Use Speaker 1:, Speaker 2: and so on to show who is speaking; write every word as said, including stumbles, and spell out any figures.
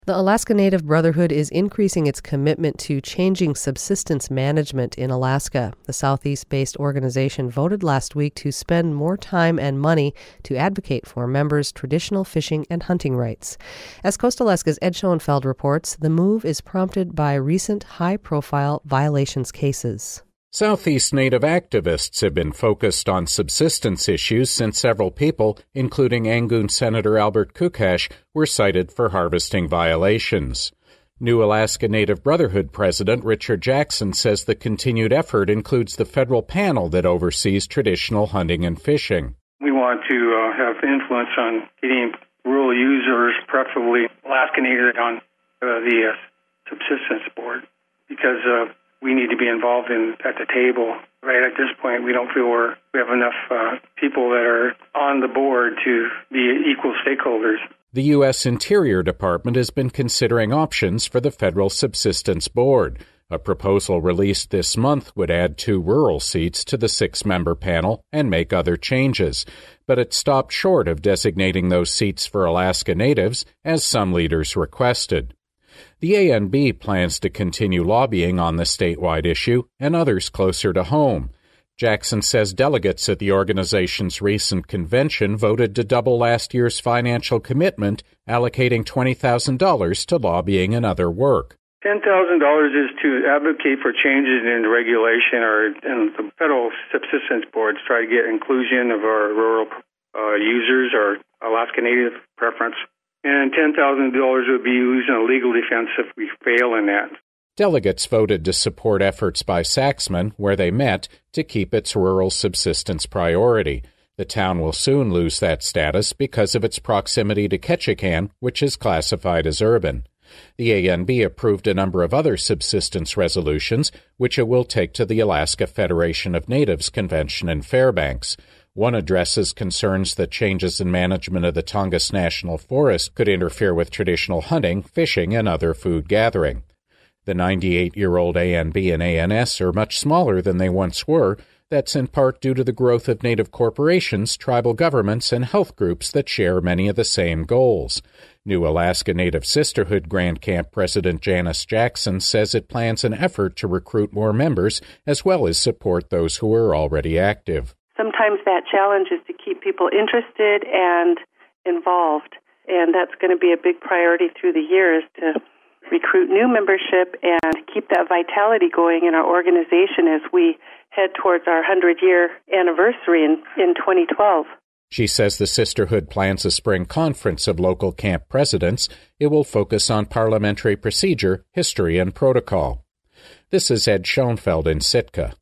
Speaker 1: The Alaska Native Brotherhood is increasing its commitment to changing subsistence management in Alaska. The Southeast-based organization voted last week to spend more time and money to advocate for members' traditional fishing and hunting rights. As Coast Alaska's Ed Schoenfeld reports, the move is prompted by recent high-profile violations cases.
Speaker 2: Southeast Native activists have been focused on subsistence issues since several people, including Angoon Senator Albert Kukash, were cited for harvesting violations. New Alaska Native Brotherhood President Richard Jackson says the continued effort includes the federal panel that oversees traditional hunting and fishing.
Speaker 3: We want to uh, have influence on getting rural users, preferably Alaska Native, on uh, the uh, subsistence board because uh, we need to be involved in at the table. Right at this point, we don't feel we're, we have enough uh, people that are on the board to be equal stakeholders.
Speaker 2: The U S Interior Department has been considering options for the Federal Subsistence Board. A proposal released this month would add two rural seats to the six-member panel and make other changes, but it stopped short of designating those seats for Alaska Natives, as some leaders requested. The A N B plans to continue lobbying on the statewide issue and others closer to home. Jackson says delegates at the organization's recent convention voted to double last year's financial commitment, allocating twenty thousand dollars to lobbying and other work.
Speaker 3: ten thousand dollars is to advocate for changes in regulation or in the federal subsistence boards, try to get inclusion of our rural uh, users or Alaska Native preference. And ten thousand dollars would be used in a legal defense if we fail in that.
Speaker 2: Delegates voted to support efforts by Saxman, where they met, to keep its rural subsistence priority. The town will soon lose that status because of its proximity to Ketchikan, which is classified as urban. The A N B approved a number of other subsistence resolutions, which it will take to the Alaska Federation of Natives Convention in Fairbanks. One addresses concerns that changes in management of the Tongass National Forest could interfere with traditional hunting, fishing, and other food gathering. The ninety-eight-year-old A N B and A N S are much smaller than they once were. That's in part due to the growth of Native corporations, tribal governments, and health groups that share many of the same goals. New Alaska Native Sisterhood Grand Camp President Janice Jackson says it plans an effort to recruit more members as well as support those who are already active.
Speaker 4: Sometimes that challenge is to keep people interested and involved, and that's going to be a big priority through the years to recruit new membership and keep that vitality going in our organization as we head towards our hundred-year anniversary in, in twenty twelve.
Speaker 2: She says the Sisterhood plans a spring conference of local camp presidents. It will focus on parliamentary procedure, history, and protocol. This is Ed Schoenfeld in Sitka.